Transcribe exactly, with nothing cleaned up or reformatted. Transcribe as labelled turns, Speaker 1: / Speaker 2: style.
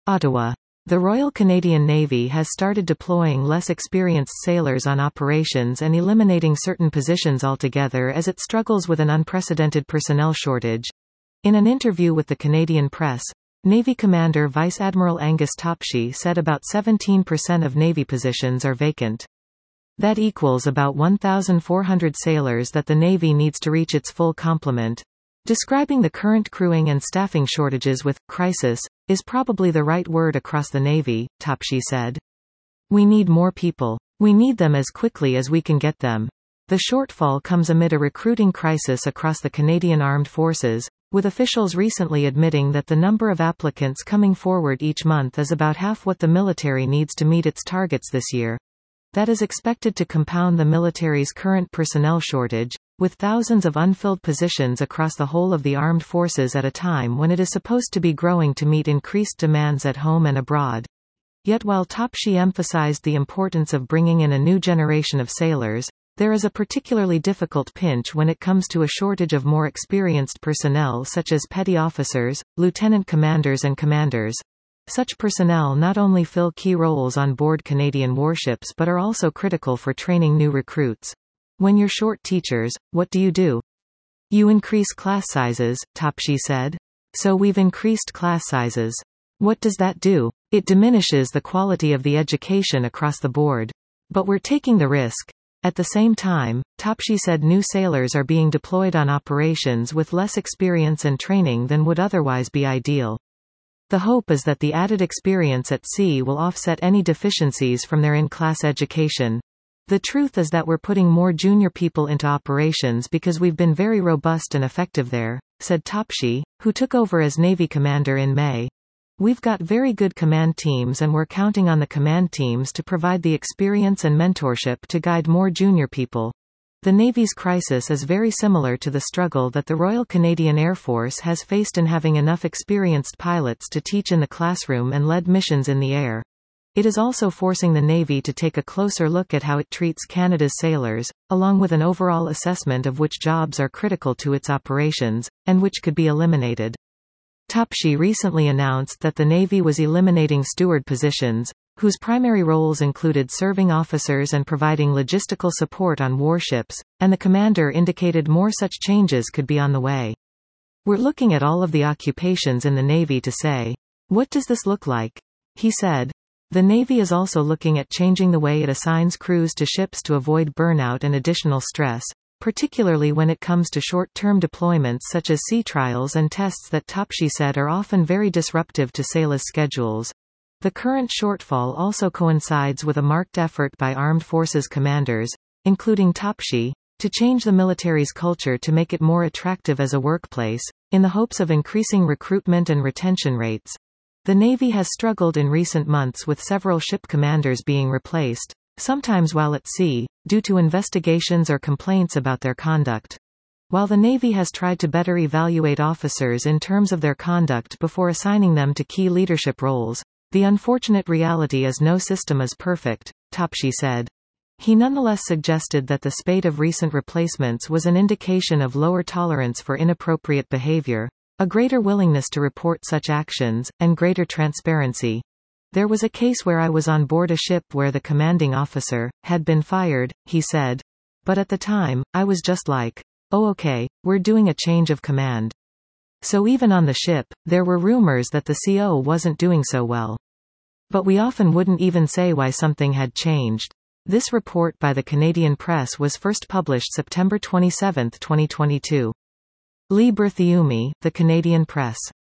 Speaker 1: Ottawa. The Royal Canadian Navy has started deploying less experienced sailors on operations and eliminating certain positions altogether as it struggles with an unprecedented personnel shortage. In an interview with the Canadian Press, Navy Commander Vice Admiral Angus Topshee said about seventeen percent of Navy positions are vacant. That equals about one thousand four hundred sailors that the Navy needs to reach its full complement. Describing the current crewing and staffing shortages with crisis is probably the right word across the Navy, Topshee said. We need more people. We need them as quickly as we can get them. The shortfall comes amid a recruiting crisis across the Canadian Armed Forces, with officials recently admitting that the number of applicants coming forward each month is about half what the military needs to meet its targets this year. That is expected to compound the military's current personnel shortage, with thousands of unfilled positions across the whole of the armed forces at a time when it is supposed to be growing to meet increased demands at home and abroad. Yet while Topshee emphasized the importance of bringing in a new generation of sailors, there is a particularly difficult pinch when it comes to a shortage of more experienced personnel such as petty officers, lieutenant commanders and commanders. Such personnel not only fill key roles on board Canadian warships but are also critical for training new recruits. When you're short teachers, what do you do? You increase class sizes, Topshee said. So we've increased class sizes. What does that do? It diminishes the quality of the education across the board. But we're taking the risk. At the same time, Topshee said new sailors are being deployed on operations with less experience and training than would otherwise be ideal. The hope is that the added experience at sea will offset any deficiencies from their in-class education. The truth is that we're putting more junior people into operations because we've been very robust and effective there, said Topshee, who took over as Navy commander in May. We've got very good command teams and we're counting on the command teams to provide the experience and mentorship to guide more junior people. The Navy's crisis is very similar to the struggle that the Royal Canadian Air Force has faced in having enough experienced pilots to teach in the classroom and lead missions in the air. It is also forcing the Navy to take a closer look at how it treats Canada's sailors, along with an overall assessment of which jobs are critical to its operations, and which could be eliminated. Topshee recently announced that the Navy was eliminating steward positions, whose primary roles included serving officers and providing logistical support on warships, and the commander indicated more such changes could be on the way. We're looking at all of the occupations in the Navy to say, what does this look like? He said. The Navy is also looking at changing the way it assigns crews to ships to avoid burnout and additional stress, particularly when it comes to short-term deployments such as sea trials and tests that Topshee said are often very disruptive to sailors' schedules. The current shortfall also coincides with a marked effort by armed forces commanders, including Topshee, to change the military's culture to make it more attractive as a workplace, in the hopes of increasing recruitment and retention rates. The Navy has struggled in recent months with several ship commanders being replaced, sometimes while at sea, due to investigations or complaints about their conduct. While the Navy has tried to better evaluate officers in terms of their conduct before assigning them to key leadership roles, the unfortunate reality is no system is perfect, Topshee said. He nonetheless suggested that the spate of recent replacements was an indication of lower tolerance for inappropriate behavior, a greater willingness to report such actions, and greater transparency. There was a case where I was on board a ship where the commanding officer had been fired, he said. But at the time, I was just like, oh okay, we're doing a change of command. So even on the ship, there were rumors that the C O wasn't doing so well. But we often wouldn't even say why something had changed. This report by the Canadian Press was first published September twenty-seventh, twenty twenty-two. Lee Berthiaume, The Canadian Press.